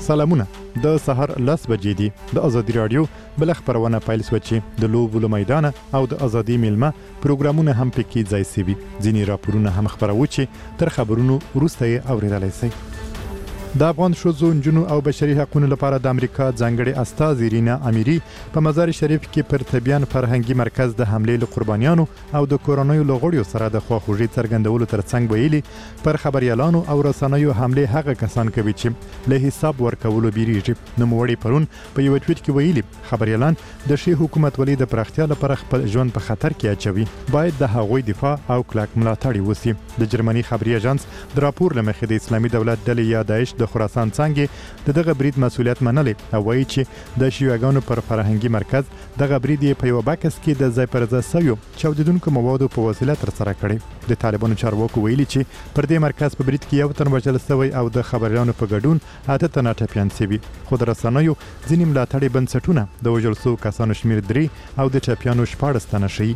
سلامونه د سحر 10 بجې دي د ازادي رادیو بل خبرونه پایل سوچي د لوبو میدان او د ازادي میلمه پروګرامونه هم پکې ځای سوي ځینی راپورونه هم خبروي تر خبرونو وروسته اوریدلای شي د افغان شوزو نجونو او بشري حقوقو لپاره د امریکا ځانګړي استاذ رینا امیری په مزار شریف کې پر طبيان فرهنګي مرکز د حمله له قربانیانو او د کورونوي لغړیو سره د خواخوږي څرګندولو ترڅنګ ویلي پر خبريالانو او رسنیو حمله هغه کسان کوي چې له حساب ورکولو بیریږي نو موړي پرون په یو ټویټ کې ویلي خبريالان د شي حکومت ولې د پراختیا لپاره خپل ژوند په خطر کې اچوي باید د هغوی دفاع او کلک ملاتړ وسی د جرمني خبري اژانس د راپور لمخې د اسلامي دولت ډلې یا داعش د خراسان څنګه دغه برید مسولیت منلې او وایي چې د شیوعګانو پر فرهنګي مرکز دغه برید په یو بکس کې د ځای پر ځای سوي چاودیدونکو موادو په وسیله تر سره کړي د طالبانو چارواکو ویلي چې پر دې مرکز په برید کې یو تن وژل شوی او د خبريالانو په ګډون اته تن ټپيان شوي خو د رسنیو ځینې ملاتړي بنسټونه د وژل شوو کسانو شمیر 3 او د ټپيانو 14 تنه شي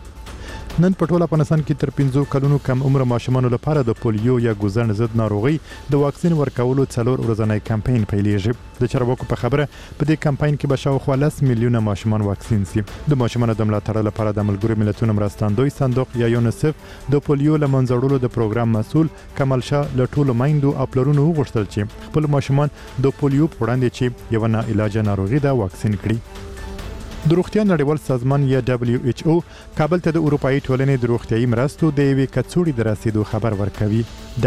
نن په ټوله افغانستان کې تر 15 کلونو کم عمر ماشومان لپاره د پولیو یا ګوزن ضد ناروغي د واکسین ورکولو څلور ورځنی کمپاین پیلېږي د چارواکو په خبره په دې کمپاین کې به شاوخوا 10 میلیونه ماشومان واکسین شي د ماشومان د ملاتړ لپاره د ملګرو ملتونو مرستندوی صندوق یا یونیسف د پولیو لمنځوړلو د پروګرام مسول کمال شاه له ټولو مایندو او پلرونو وغوښتل چې خپل ماشومان د پولیو په وړاندې چې یو نه علاج ناروغي دا واکسین کړي د روغتیا نړیوال سازمان یا WHO کابل ته د اروپאי ټولنې د روغتیايي مرستو د یوې کڅوړې د رسیدو خبر ورکوي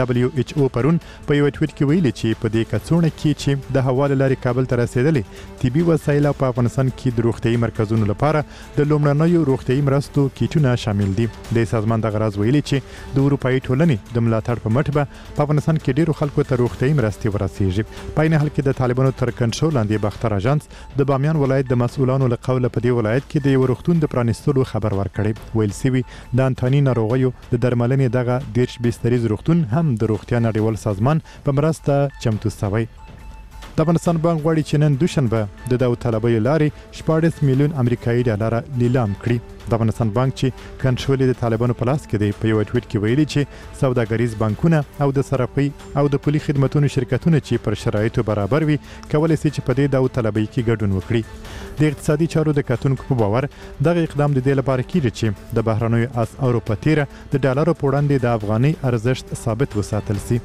WHO پرون په یو ټویټ کې ویلي چې په دې کڅوړه کې چې د حواله لري کابل ته رسیدلې طبي وسایل په افغانستان کې د روغتیايي مرکزونو لپاره د لومړنیو روغتیايي مرستو کیټونه شامل دي د سازمان د غرض ویلي چې د اروپאי ټولنې د ملاتړ په مټ به په افغانستان کې ډیرو خلکو ته روغتیايي مرستې ورسیږي په نه حال کې د طالبانو تر کنټرول لاندې بختر اژانس د بامیان ولایت د مسؤلانو له قوله په دې ولایت کې د یو روغتون د پرانیستلو خبر ورکړی ویل سوي د انټانی ناروغیو د درملنې دغه دیرش بستریز روغتون هم د روغتیا نړیوال سازمان په مرسته چمتو شوی د افغانستان بانک غواړي چې نن دوشنبه د داوطلبۍ لارې 14 میلیون امریکایي ډالر لیلام کړي د افغانستان بانک چې کنټرول د طالبانو په لاس کې دی په یو ټویټ کې ویلي چې سوداګریز بانکونه او د صرافي او د پولي خدماتو شرکتونه چې پر شرایطو برابر وي کولای شي چې په دې داوطلبۍ کې ګډون وکړي د اقتصادي چارو د کتونکو په باور دغه اقدام د دې لپاره کیږي چې د بهرنیو اسعارو په تیره د ډالرو په وړاندې د افغاني ارزښت ثابت وساتل شي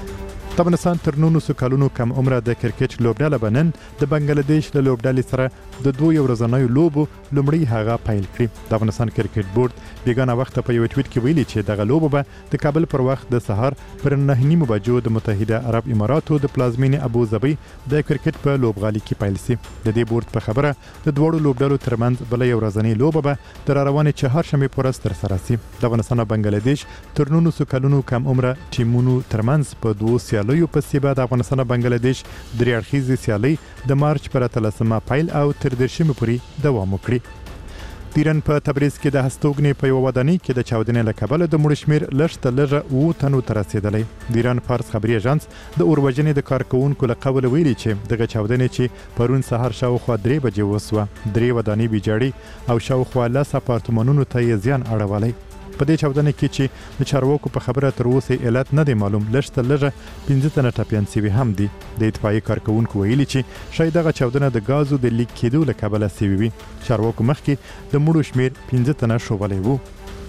د افغانستان تر 900 کلونو کم عمره د کرکټ لوبډاله بنن د بنگلاديش له لوبډالې سره د دوه ورځنیو لوبو لومړی هغه پیل کړی د افغانستان کرکټ بورډ بیګانه وخت په یو ټویټ کې ویلي چې دغه لوبه به د کابل پر وخت د سهار پر 9:30 بجو د متحده عرب اماراتو د پلازمینې ابوظبي د کرکټ په لوبغالي کې پیل شي د دې بورډ په خبره د دوړو لوبډالو ترمنځ بل یو ورځنی لوبه به تر روانه چهارشنبه پورې تر سره شي د افغانستان او بنگلاديش تر 900 کلونو کم عمره ټیمونو ترمنځ په دوه سیالیو په سیبه د افغانستان او بنگلاديش درې اړخیزې سیالي د مارچ پر 13 پیل او تر 10 پورې دوام وکړي د ایران په تبریز کې د هستوګنې په یو ودانۍ کې د چاودنې له کبله د مړو شمیر لږ لږه 7 تنو ته رسیدلی د ایران فارس خبري اژانس د اوربجنې د کارکونکو له قوله ویلي چې دغه چاودنې چې پرون سهار شاوخوا 3 بجې وسوه 3 ودانۍ ویجاړي او شاوخوا 10 اپارتمانونو ته زیان اړولی په دې چاودنه کې چې د چارواکو په خبره تر اوسه علت نه دی معلوم لږه 15 تنه ټپيان شوي هم دي د اطفائیې کارکونکو ویلي چې شاید دغه چاودنه د غازو د لیک کېدو له کبله شوې وي چارواکو مخکې د مړو شمیر 15 تنه شوبلی وو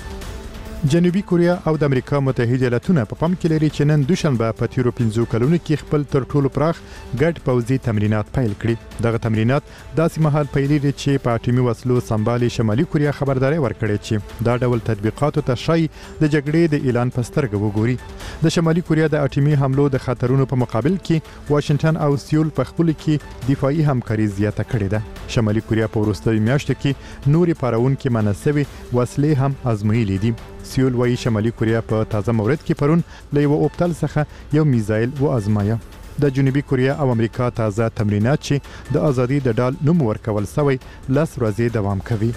جنوبي کوریا او د امریکا متحده ایالاتونه په پام کې لري چې نن دوشنبه په تیرو 15 کلونو کې خپل تر ټولو پراخ ګډ پوځي تمرینات پیل کړي دغه تمرینات داسې مهال پیلېږي چې په اټومي وسلو سمبالي شمالي کوریا خبرداري ورکړي چې دا ډول تطبیقاتو ته شای د جګړې د اعلان په سترګه وګوري د شمالي کوریا د اټومي حملو د خطرونو په مقابل کې واشنگټن او سیول په خپل کې دفاعي همکاري زیاته کړې ده شمالي کوریا په وروستیو میاشتو کې نوري پارونکو مناسبي وسلې هم آزمویلې دي سیول وايي شمالي کوریا په تازه مورد کې پرون له یو اوبتل څخه یو میزایل و آزمایا د جنوبي کوریا او امریکا تازه تمرینات چې د ازادي د ډال نوم ورکول شوی 10 ورځې دوام کوي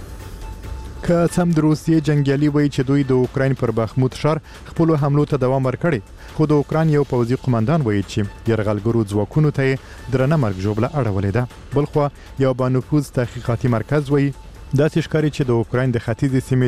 که سم د روسیې جنگیالي وایي چې دوی د اوکراین پر بخموت ښار خپل حملو ته دوام ورکړي خو د اوکراین یو پوځي قومندان وایي چې یرغلګرو ځواکونو ته درنه مرګ جوړه اړولې ده بلخو یو بانفوذ تحقیقاتي مرکز وایي دا ښکاري چې د اوکراین د ختیځې سیمې